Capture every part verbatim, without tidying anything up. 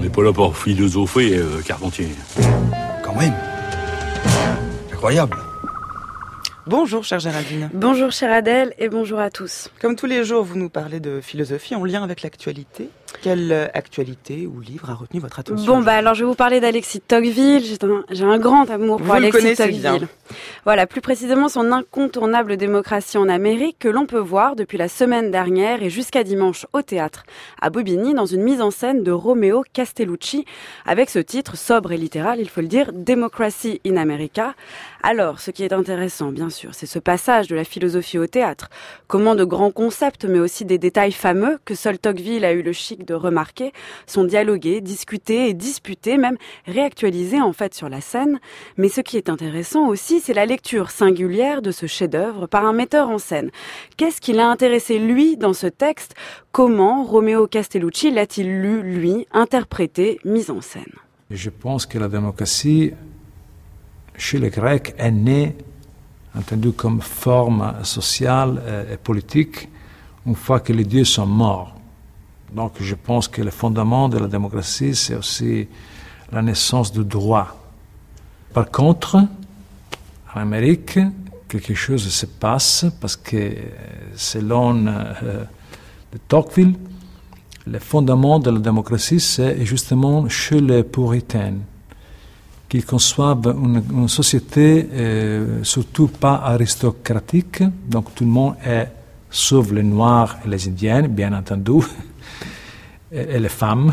n'est pas là pour philosopher, euh, Carpentier. Quand même. Incroyable. Bonjour, chère Géraldine. Bonjour, chère Adèle, et bonjour à tous. Comme tous les jours, vous nous parlez de philosophie en lien avec l'actualité. Quelle actualité ou livre a retenu votre attention? Bon, bah alors je vais vous parler d'Alexis Tocqueville. J'ai un, j'ai un grand amour pour vous Alexis Tocqueville. Bien. Voilà, plus précisément son incontournable démocratie en Amérique que l'on peut voir depuis la semaine dernière et jusqu'à dimanche au théâtre à Bobigny dans une mise en scène de Romeo Castellucci avec ce titre sobre et littéral, il faut le dire, Democracy in America. Alors, ce qui est intéressant, bien sûr, c'est ce passage de la philosophie au théâtre. Comment de grands concepts, mais aussi des détails fameux que seul Tocqueville a eu le chic de remarquer, sont dialogués, discutés et disputés, même réactualisés en fait sur la scène. Mais ce qui est intéressant aussi, c'est la lecture singulière de ce chef-d'œuvre par un metteur en scène. Qu'est-ce qui l'a intéressé, lui, dans ce texte? Comment Romeo Castellucci l'a-t-il lu, lui, interprété, mis en scène? Je pense que la démocratie, chez les Grecs, est née, entendue comme forme sociale et politique, une fois que les dieux sont morts. Donc je pense que le fondement de la démocratie, c'est aussi la naissance du droit. Par contre, en Amérique, quelque chose se passe parce que, selon euh, de Tocqueville, le fondement de la démocratie, c'est justement chez les puritains, qu'ils conçoivent une, une société euh, surtout pas aristocratique, donc tout le monde est, sauf les Noirs et les Indiens, bien entendu, et, et les femmes,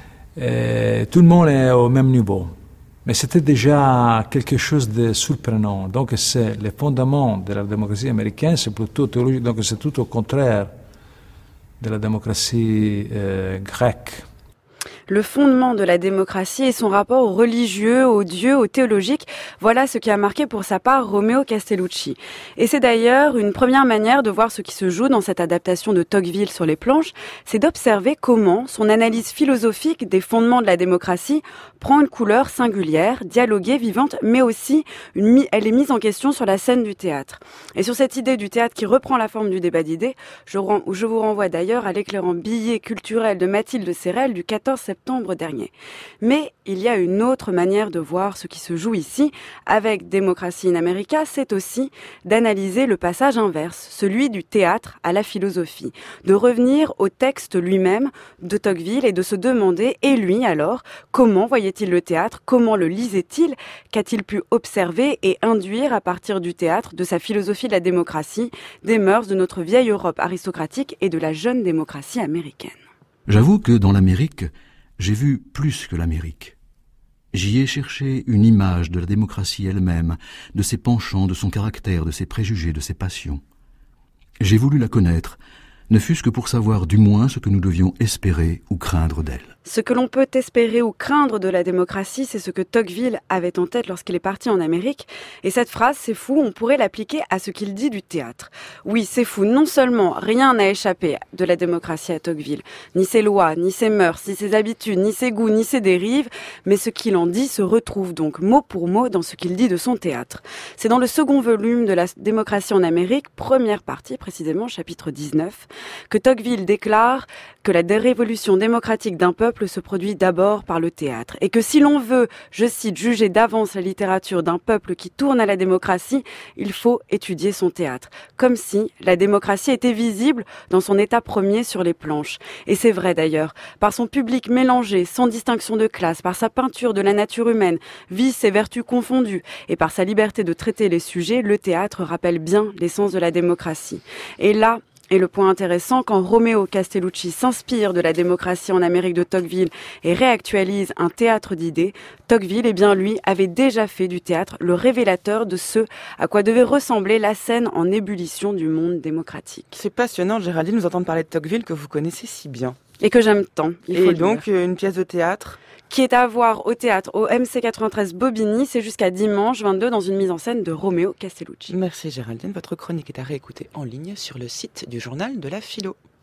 et tout le monde est au même niveau. Mais c'était déjà quelque chose de surprenant. Donc c'est le fondement de la démocratie américaine, c'est plutôt théologique, donc c'est tout au contraire de la démocratie euh, grecque. Le fondement de la démocratie et son rapport aux religieux, aux dieux, aux théologiques, voilà ce qui a marqué pour sa part Romeo Castellucci. Et c'est d'ailleurs une première manière de voir ce qui se joue dans cette adaptation de Tocqueville sur les planches, c'est d'observer comment son analyse philosophique des fondements de la démocratie prend une couleur singulière, dialoguée, vivante, mais aussi une, elle est mise en question sur la scène du théâtre. Et sur cette idée du théâtre qui reprend la forme du débat d'idées, je, je vous renvoie d'ailleurs à l'éclairant billet culturel de Mathilde Serrel du quatorze septembre dernier. Mais il y a une autre manière de voir ce qui se joue ici. Avec Democracy in America, c'est aussi d'analyser le passage inverse, celui du théâtre à la philosophie, de revenir au texte lui-même de Tocqueville et de se demander, et lui alors, comment voyait-il le théâtre, comment le lisait-il, qu'a-t-il pu observer et induire à partir du théâtre, de sa philosophie de la démocratie, des mœurs de notre vieille Europe aristocratique et de la jeune démocratie américaine. J'avoue que dans l'Amérique, j'ai vu plus que l'Amérique. J'y ai cherché une image de la démocratie elle-même, de ses penchants, de son caractère, de ses préjugés, de ses passions. J'ai voulu la connaître, ne fût-ce que pour savoir du moins ce que nous devions espérer ou craindre d'elle. Ce que l'on peut espérer ou craindre de la démocratie, c'est ce que Tocqueville avait en tête lorsqu'il est parti en Amérique. Et cette phrase, c'est fou, on pourrait l'appliquer à ce qu'il dit du théâtre. Oui, c'est fou, non seulement rien n'a échappé de la démocratie à Tocqueville, ni ses lois, ni ses mœurs, ni ses habitudes, ni ses goûts, ni ses dérives, mais ce qu'il en dit se retrouve donc mot pour mot dans ce qu'il dit de son théâtre. C'est dans le second volume de la démocratie en Amérique, première partie précisément, chapitre dix-neuf, que Tocqueville déclare que la révolution démocratique d'un peuple se produit d'abord par le théâtre et que si l'on veut, je cite, juger d'avance la littérature d'un peuple qui tourne à la démocratie, il faut étudier son théâtre. Comme si la démocratie était visible dans son état premier sur les planches. Et c'est vrai d'ailleurs, par son public mélangé, sans distinction de classe, par sa peinture de la nature humaine, vices et vertus confondues, et par sa liberté de traiter les sujets, le théâtre rappelle bien l'essence de la démocratie. Et là, Et le point intéressant, quand Romeo Castellucci s'inspire de la démocratie en Amérique de Tocqueville et réactualise un théâtre d'idées, Tocqueville, eh bien lui, avait déjà fait du théâtre le révélateur de ce à quoi devait ressembler la scène en ébullition du monde démocratique. C'est passionnant, Géraldine, nous entendre parler de Tocqueville que vous connaissez si bien. Et que j'aime tant. Il faut et donc, dire. Une pièce de théâtre qui est à voir au théâtre au M C quatre-vingt-treize Bobigny, c'est jusqu'à dimanche vingt-deux dans une mise en scène de Romeo Castellucci. Merci Géraldine, votre chronique est à réécouter en ligne sur le site du journal de la philo.